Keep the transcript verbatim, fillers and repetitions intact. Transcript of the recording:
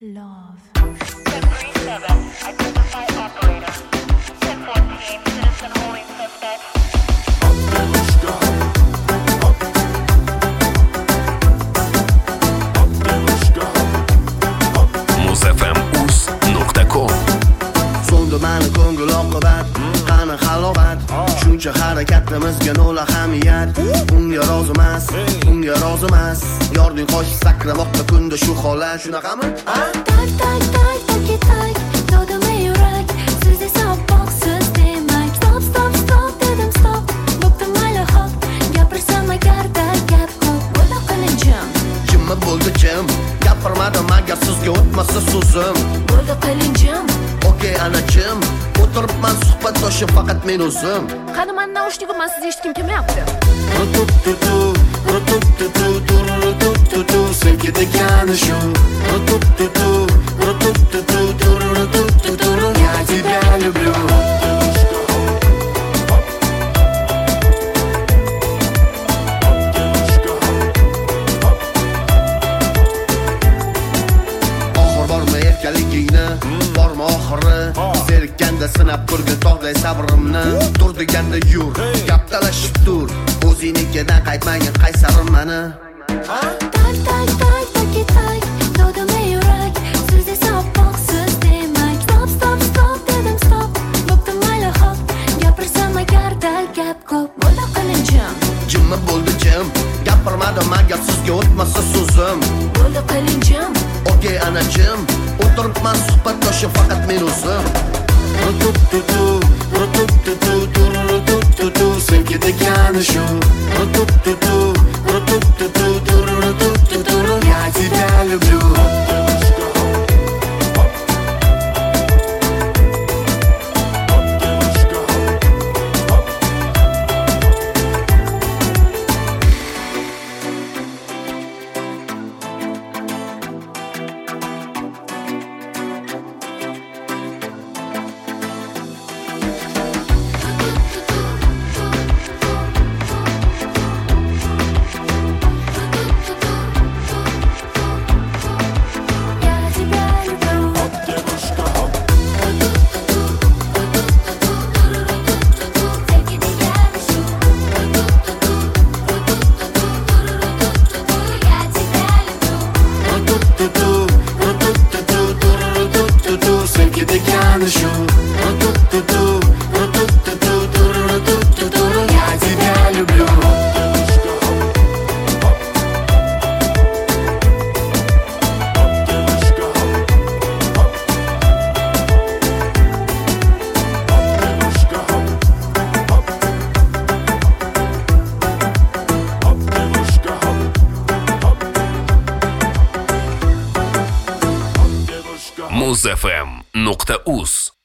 Love. ten thirty-seven, identify operator. ten fourteen, citizen holding suspect. muzfm uz nuqta com So'ndi mani ko'ngil oqibat, qani halovat. Shuncha harakatimizga nol ahamiyat. Unga rozimas, unga rozimas. Yording qo'shib sakramoqda kunda shu holat, shunaqami? Tak tak tak tak tak dodimay yurak siz esa oppoqsiz demak stop stop stop dedim stop bo'pti mayli hop gapirsam agarda gap ko'p bo'la qilinchim Jimma bo'ldi jim, gapirmadim agar sizga o'tmasa so'zim. bo'ldi qilinchim Okey anachim, o'tiribman suhbatdoshim faqat men o'zim. qani man naushnikim siz eshitgim kelmayapti Rutututu, rutututu, rutututu, sevgi degani shu. Rutututu, rutututu, rutututu, я тебя люблю. Oxir bormi erkaligingni, bormi oxiri? Zerikkanda sinab ko'rgin tog'day sabrimni. Tur deganda yur, gap talashib tur. O'zingnikidan qaytmagin qaysarim mani. tak tak tak tak tak dodimay yurak siz esa oppoqsiz demak stop stop stop dedim stop bo'pti mayli hop gapirsam agarda gap ko'p bo'la qilinchim Jimma bo'ldi jim, gapirmadim agar sizga o'tmasa so'zim. bo'ldi qilinchim Okey anachim, o'tiribman suhbatdoshim faqat men o'zim. Rutututu, rutututu, rutututu, sevgi degani shu. Rutututu, rutututu, rutututu, я тебя люблю. Я тебя люблю Rutututu, rutututu, rutututu, sevgi degani shu. Rutututu, rutututu, rutututu, я тебя люблю. muzfm nuqta uz